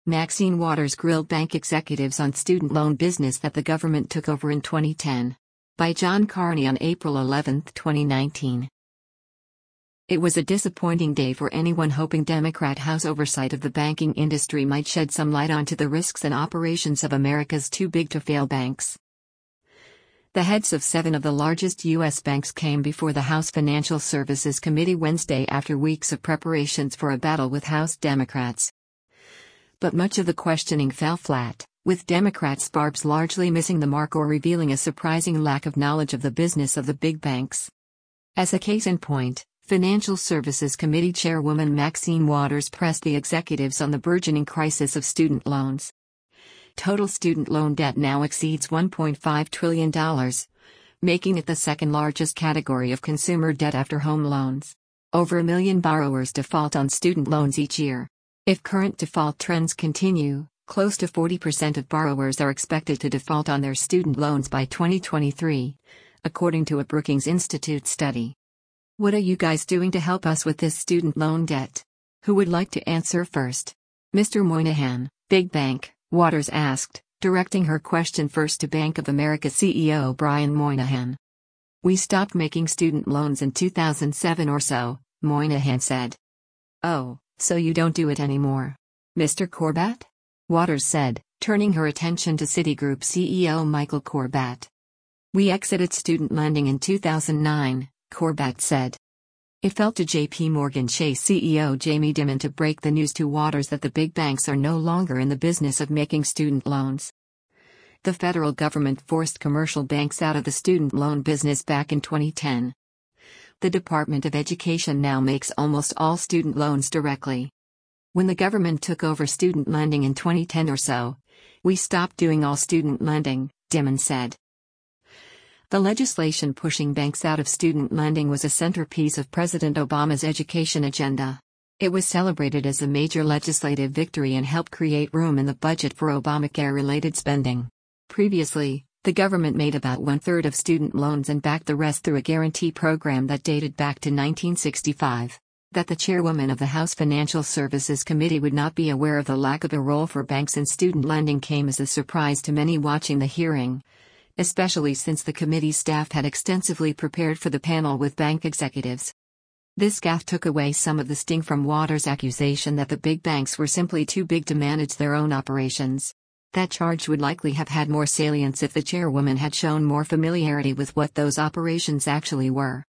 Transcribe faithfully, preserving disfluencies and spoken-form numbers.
Maxine Waters grilled bank executives on student loan business that the government took over in twenty ten. By John Carney on April eleventh, twenty nineteen. It was a disappointing day for anyone hoping Democrat House oversight of the banking industry might shed some light onto the risks and operations of America's too-big-to-fail banks. The heads of seven of the largest U S banks came before the House Financial Services Committee Wednesday after weeks of preparations for a battle with House Democrats. But much of the questioning fell flat, with Democrats' barbs largely missing the mark or revealing a surprising lack of knowledge of the business of the big banks. As a case in point, Financial Services Committee Chairwoman Maxine Waters pressed the executives on the burgeoning crisis of student loans. Total student loan debt now exceeds one point five trillion dollars, making it the second largest category of consumer debt after home loans. Over a million borrowers default on student loans each year. If current default trends continue, close to forty percent of borrowers are expected to default on their student loans by twenty twenty-three, according to a Brookings Institute study. What are you guys doing to help us with this student loan debt? Who would like to answer first? Mister Moynihan, Big Bank, Waters asked, directing her question first to Bank of America C E O Brian Moynihan. We stopped making student loans in two thousand seven or so, Moynihan said. Oh, so you don't do it anymore? Mister Corbat? Waters said, turning her attention to Citigroup C E O Michael Corbat. We exited student lending in two thousand nine, Corbat said. It fell to J P Morgan Chase C E O Jamie Dimon to break the news to Waters that the big banks are no longer in the business of making student loans. The federal government forced commercial banks out of the student loan business back in twenty ten. The Department of Education now makes almost all student loans directly. When the government took over student lending in twenty ten or so, we stopped doing all student lending, Dimon said. The legislation pushing banks out of student lending was a centerpiece of President Obama's education agenda. It was celebrated as a major legislative victory and helped create room in the budget for Obamacare-related spending. Previously, the government made about one-third of student loans and backed the rest through a guarantee program that dated back to nineteen sixty-five. That the chairwoman of the House Financial Services Committee would not be aware of the lack of a role for banks in student lending came as a surprise to many watching the hearing, especially since the committee staff had extensively prepared for the panel with bank executives. This gaffe took away some of the sting from Waters' accusation that the big banks were simply too big to manage their own operations. That charge would likely have had more salience if the chairwoman had shown more familiarity with what those operations actually were.